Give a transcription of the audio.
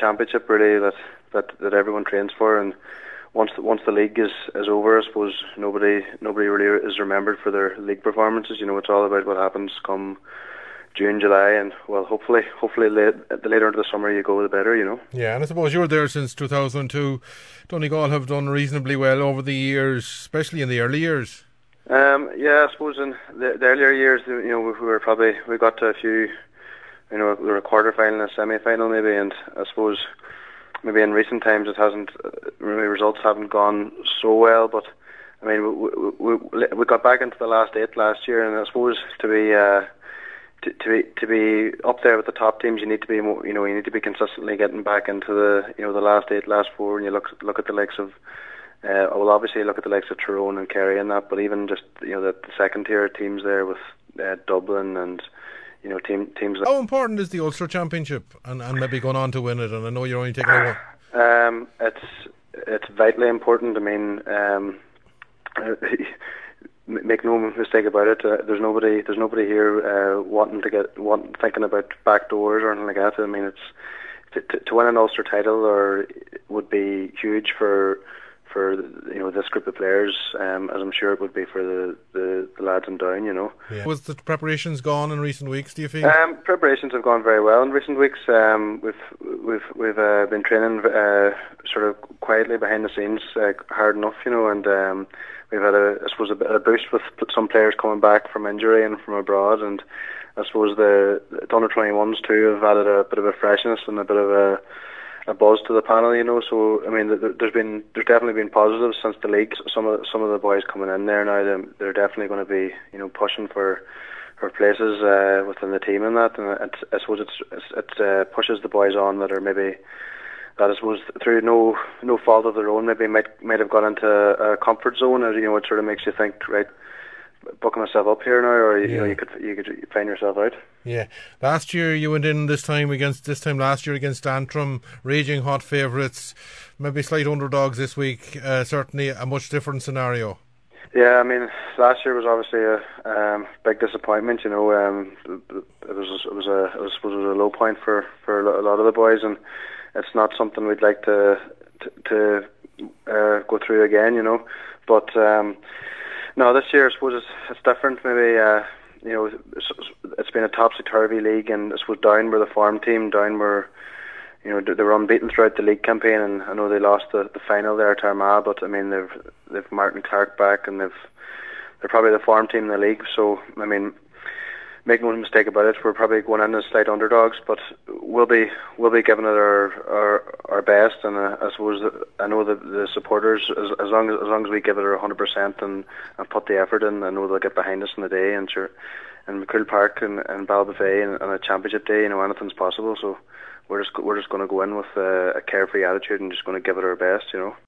championship really that everyone trains for, and once the league is over, I suppose nobody really is remembered for their league performances. It's all about what happens come June, July, and well, hopefully, the later into the summer you go, the better. Yeah, and I suppose you're there since 2002. Donegal have done reasonably well over the years, especially in the early years. Yeah, I suppose in the earlier years, we got to a few, we were a quarter final and a semi final maybe, and I suppose maybe in recent times it hasn't, maybe results haven't gone so well, but I mean we got back into the last 8 last year, and I suppose to be up there with the top teams, you need to be more, you need to be consistently getting back into the last 8, last 4, and you look at the likes of obviously look at the likes of Tyrone and Kerry and that, but even just the second tier teams there with Dublin and teams. How important is the Ulster Championship and maybe going on to win it? And I know you're only taking over. It's vitally important. I mean, make no mistake about it. There's nobody here thinking about back doors or anything like that. I mean, it's to win an Ulster title would be huge for this group of players, as I'm sure it would be for the lads in Down. Yeah. Was the preparations gone in recent weeks, do you feel? Preparations have gone very well in recent weeks. We've been training sort of quietly behind the scenes, hard enough, and we've had a bit of a boost with some players coming back from injury and from abroad, and I suppose the under 21s too have added a bit of a freshness and a bit of a buzz to the panel, So I mean, there's definitely been positives since the league. Some of the boys coming in there now, they're definitely going to be pushing for places within the team and that. And I suppose it pushes the boys on that I suppose through no fault of their own maybe might have got into a comfort zone, as it sort of makes you think, right, booking myself up here now, or you could find yourself out. Yeah, last year you went in this time last year against Antrim, raging hot favourites, maybe slight underdogs this week. Certainly a much different scenario. Yeah, I mean, last year was obviously a big disappointment. It was a low point for a lot of the boys, and it's not something we'd like to go through again. But no, this year I suppose it's different. Maybe it's been a topsy-turvy league, and I suppose Down were the form team. Down were, they were unbeaten throughout the league campaign, and I know they lost the final there to Armagh, but I mean they've Martin Clark back, and they're probably the form team in the league. So I mean, make no mistake about it, we're probably going in as slight underdogs, but we'll be giving it our best, and I suppose I know that the supporters, as long as we give it our 100% and put the effort in, I know they'll get behind us in the day, and sure, in McCool Park and Ballybofey and a championship day, anything's possible. So we're just going to go in with a carefree attitude and just going to give it our best.